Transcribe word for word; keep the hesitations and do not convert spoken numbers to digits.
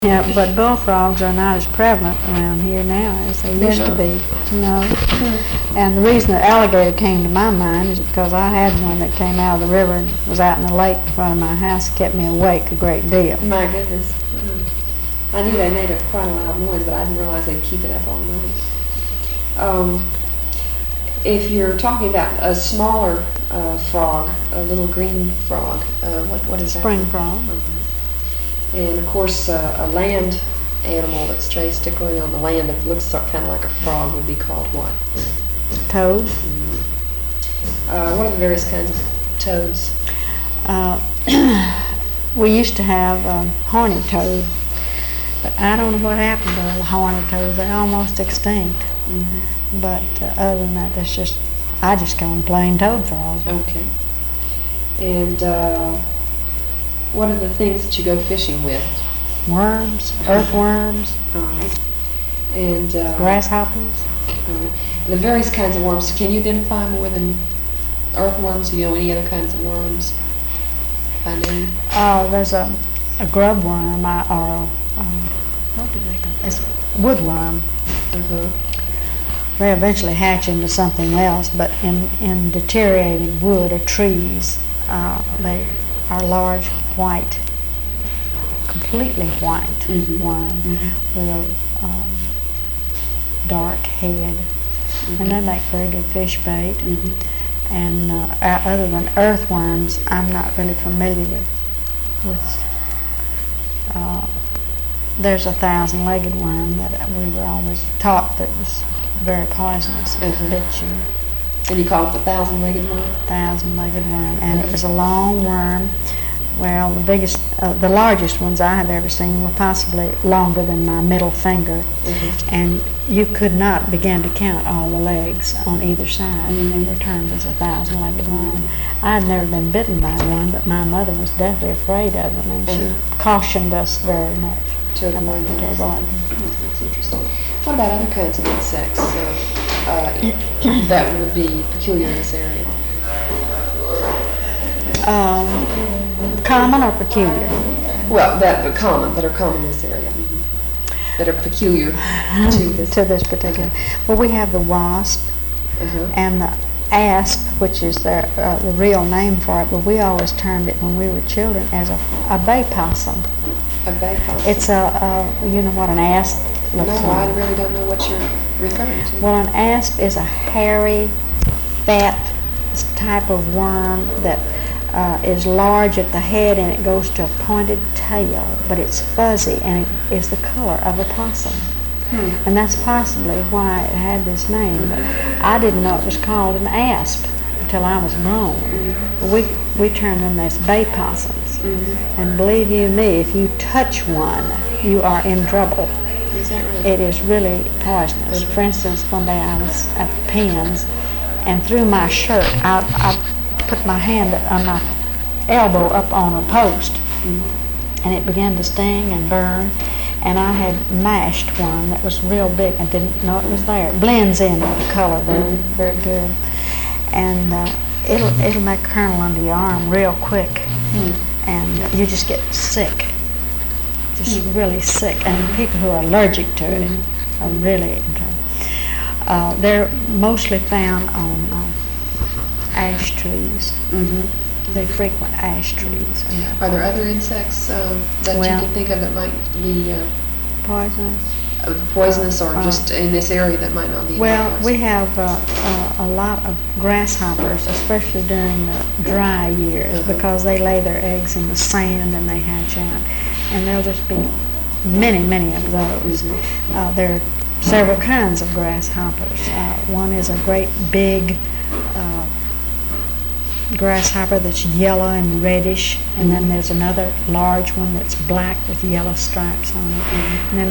Yeah, but bullfrogs are not as prevalent around here now as they used to be, you know. Hmm. And the reason the alligator came to my mind is because I had one that came out of the river and was out in the lake in front of my house and kept me awake a great deal. My goodness. Mm. I knew they made a quite a loud noise, but I didn't realize they'd keep it up all night. Um, if you're talking about a smaller uh, frog, a little green frog, uh, what what is that? Spring frog. Uh-huh. And of course, uh, a land animal that stays particularly on the land that looks kind of like a frog would be called what? Toad. Mm-hmm. uh, what are the various kinds of toads? Uh, we used to have um, horny toad, but I don't know what happened to the horny toads. They're almost extinct. Mm-hmm. But uh, other than that, that's just, I just call them plain toad frogs. Okay. And uh, what are the things that you go fishing with? Worms, earthworms. All right. And uh, grasshoppers. All right. The various kinds of worms. Can you identify more than earthworms? Do you know any other kinds of worms by name? Oh, uh, there's a, a grub worm, or um, what do they call it? It's woodworm. Uh-huh. They eventually hatch into something else, but in, in deteriorating wood or trees, uh, they are large white, completely white mm-hmm. worm mm-hmm. with a um, dark head. Mm-hmm. And they make very good fish bait. Mm-hmm. And uh, other than earthworms, I'm not really familiar with. with uh, there's a thousand-legged worm that we were always taught that was very poisonous. It mm-hmm. bit you. And you call it the thousand-legged worm? Thousand-legged worm, and mm-hmm. it was a long worm. Well, the biggest, uh, the largest ones I have ever seen were possibly longer than my middle finger, mm-hmm. and you could not begin to count all the legs on either side. Mm-hmm. They were termed as a thousand-legged worm. I had never been bitten by one, but my mother was deathly afraid of them, and mm-hmm. she cautioned us very much to avoid them. To avoid them. Mm-hmm. That's interesting. What about other kinds of insects uh, uh, that would be peculiar in this area? Um, common or peculiar? Well, that are common, that are common in this area, mm-hmm. that are peculiar to this. to this particular. Uh-huh. Well, we have the wasp uh-huh. and the asp, which is their, uh, the real name for it, but we always termed it when we were children as a, a bay possum. A bay possum? It's a, a, you know what an asp looks no, like? No, I really don't know what you're referring to. Well, an asp is a hairy, fat type of worm that Uh, is large at the head, and it goes to a pointed tail, but it's fuzzy and it is the color of a possum. Hmm. And that's possibly why it had this name. But I didn't know it was called an asp until I was grown. Mm-hmm. We we term them as bay possums. Mm-hmm. And believe you me, if you touch one, you are in trouble. Is that right? It is really poisonous. Mm-hmm. For instance, one day I was at the pens, and through my shirt, I, I put my hand on my elbow up on a post, mm-hmm. and it began to sting and burn, and I had mashed one that was real big. I didn't know it was there. It blends in with the color very, mm-hmm. very good, and uh, it'll it'll make a kernel under your arm real quick, mm-hmm. and you just get sick, just mm-hmm. really sick. And people who are allergic to mm-hmm. it are really in trouble. Uh, they're mostly found on um, ash trees. Mm-hmm. They frequent ash trees. Are there other insects uh, that well, you can think of that might be uh, poisonous? Uh, poisonous, or uh, just in this area that might not be? Well, we have uh, uh, a lot of grasshoppers, especially during the dry years, uh-huh. because they lay their eggs in the sand and they hatch out, and there'll just be many, many of those. Mm-hmm. Uh, there are several kinds of grasshoppers. Uh, one is a great big uh, grasshopper that's yellow and reddish, and then there's another large one that's black with yellow stripes on it, mm-hmm. and then